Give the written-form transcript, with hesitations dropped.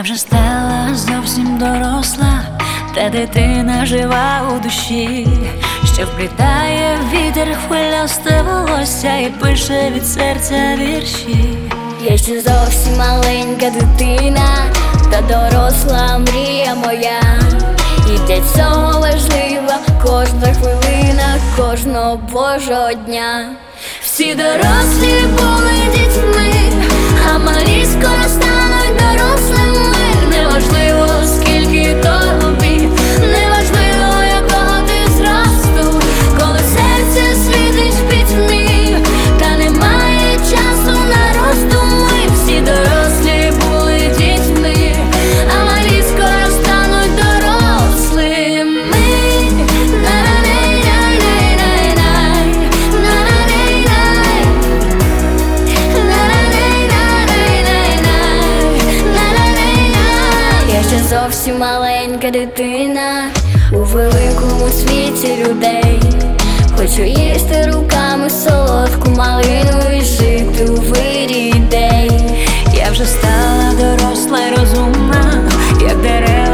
вже стала зовсім доросла, та дитина жива у душі, що вплітає вітер хвилясте волосся і пише від серця вірші. Я ще зовсім маленька дитина, та доросла мрія моя. І для цього важлива кожна хвилина, кожного Божого дня. Всі дорослі були дітьми, а малі скоро стануть дорослими. Неважливо, скільки тобі, неважливо, якого ти зросту, коли серце світить в пітьмі, та немає часу на роздуми. Всі дорослі були дітьми, а малі скоро стануть дорослими. Я ще зовсім маленька дитина у великому світі людей. Хочу їсти руками солодку малину і жити у вирі ідей. Я вже стала доросла й розумна, як дерева